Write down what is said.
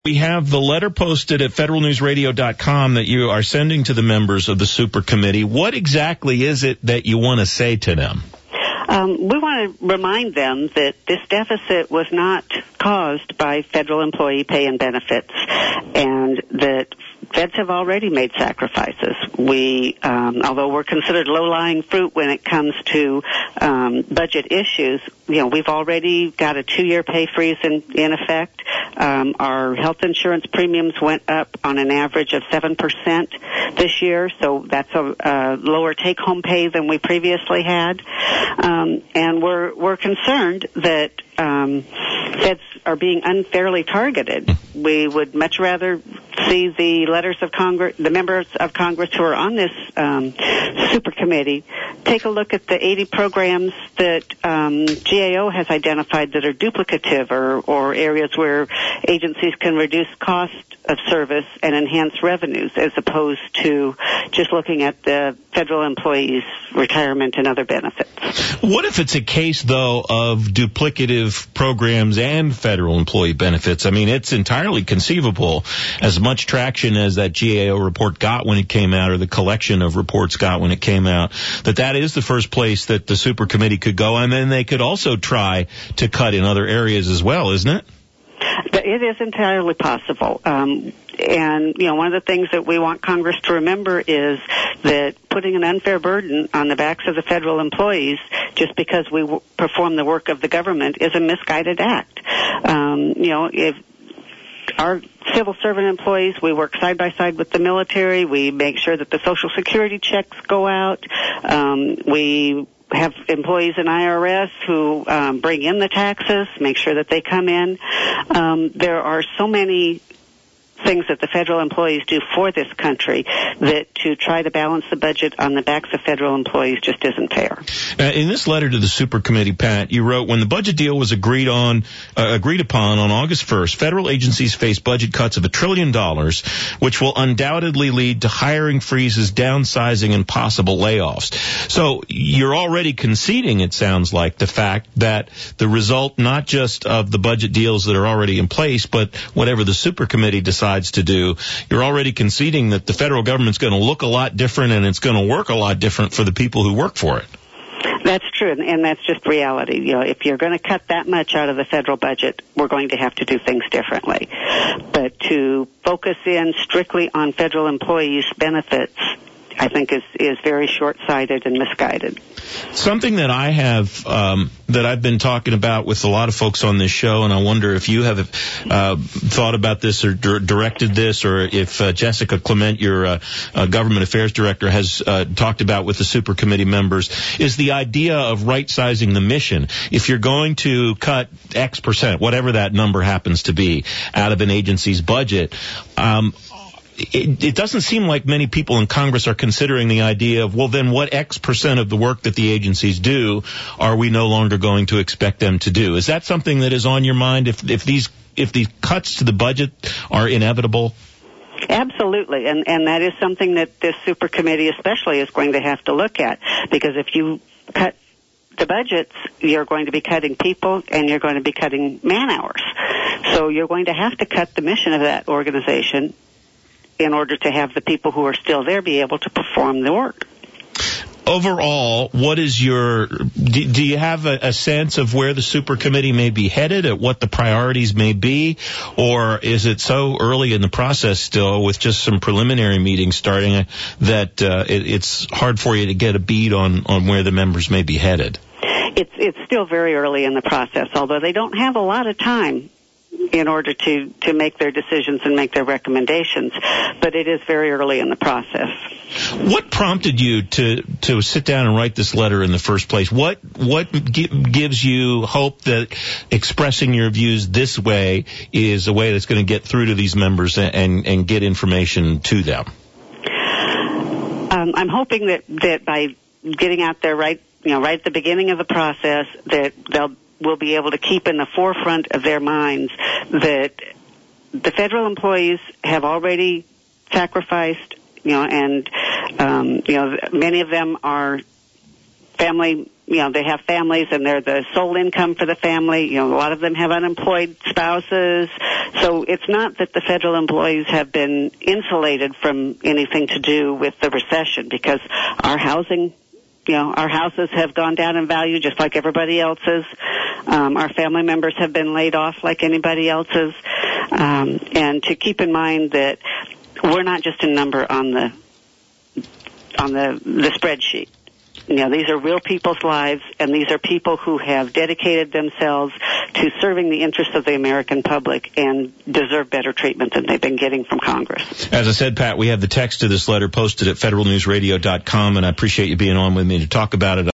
We have the letter posted at federalnewsradio.com that you are sending to the members of the Super Committee. What exactly is it that you want to say to them? We want to remind them that this deficit was not caused by federal employee pay and benefits, and that feds have already made sacrifices. We, although we're considered low-lying fruit when it comes to budget issues, we've already got a 2-year pay freeze in effect. Our health insurance premiums went up on an average of 7% this year, so that's a lower take-home pay than we previously had. And we're concerned that feds are being unfairly targeted. We would much rather see the members of Congress who are on this Super Committee take a look at the 80 programs that GAO has identified that are duplicative or areas where agencies can reduce cost of service and enhance revenues, as opposed to just looking at the federal employees' retirement and other benefits. What if it's a case, though, of duplicative programs and federal employee benefits? I mean, it's entirely conceivable, as much traction as that GAO report got when it came out, or the collection of reports got when it came out, that is the first place that the Super Committee could go, and then they could also try to cut in other areas as well, isn't it? It is entirely possible. And, one of the things that we want Congress to remember is that putting an unfair burden on the backs of the federal employees just because we perform the work of the government is a misguided act. If our civil servant employees, we work side by side with the military. We make sure that the Social Security checks go out. We have employees in IRS who bring in the taxes, make sure that they come in. There are so many things that the federal employees do for this country that to try to balance the budget on the backs of federal employees just isn't fair. In this letter to the Super Committee, Pat, you wrote, when the budget deal was agreed upon on August 1st, federal agencies face budget cuts of $1 trillion, which will undoubtedly lead to hiring freezes, downsizing, and possible layoffs. So you're already conceding, it sounds like, the fact that the result not just of the budget deals that are already in place, but whatever the Super Committee decides to do, you're already conceding that the federal government's going to look a lot different and it's going to work a lot different for the people who work for it. That's true, and that's just reality. If you're going to cut that much out of the federal budget, we're going to have to do things differently. But to focus in strictly on federal employees' benefits, I think is very short-sighted and misguided. Something that I have that I've been talking about with a lot of folks on this show, and I wonder if you have thought about this or directed this, or if Jessica Clement, your government affairs director, has talked about with the Super Committee members, is the idea of right-sizing the mission. If you're going to cut X percent, whatever that number happens to be, out of an agency's budget, it doesn't seem like many people in Congress are considering the idea of, well, then what X percent of the work that the agencies do are we no longer going to expect them to do? Is that something that is on your mind if these cuts to the budget are inevitable? Absolutely, and that is something that this Super Committee especially is going to have to look at, because if you cut the budgets, you're going to be cutting people and you're going to be cutting man hours. So you're going to have to cut the mission of that organization in order to have the people who are still there be able to perform the work. Overall, what is do you have a sense of where the Super Committee may be headed, at what the priorities may be, or is it so early in the process still, with just some preliminary meetings starting, that it's hard for you to get a bead on where the members may be headed? It's still very early in the process, although they don't have a lot of time in order to make their decisions and make their recommendations, but it is very early in the process. What prompted you to sit down and write this letter in the first place? What gives you hope that expressing your views this way is a way that's going to get through to these members and get information to them? I'm hoping that by getting out there right at the beginning of the process, that we'll be able to keep in the forefront of their minds that the federal employees have already sacrificed, and many of them are family they have families and they're the sole income for the family. A lot of them have unemployed spouses. So it's not that the federal employees have been insulated from anything to do with the recession, because our housing, our houses have gone down in value just like everybody else's. Our family members have been laid off like anybody else's. And to keep in mind that we're not just a number on the spreadsheet. These are real people's lives, and these are people who have dedicated themselves to serving the interests of the American public and deserve better treatment than they've been getting from Congress. As I said, Pat, we have the text to this letter posted at federalnewsradio.com, and I appreciate you being on with me to talk about it.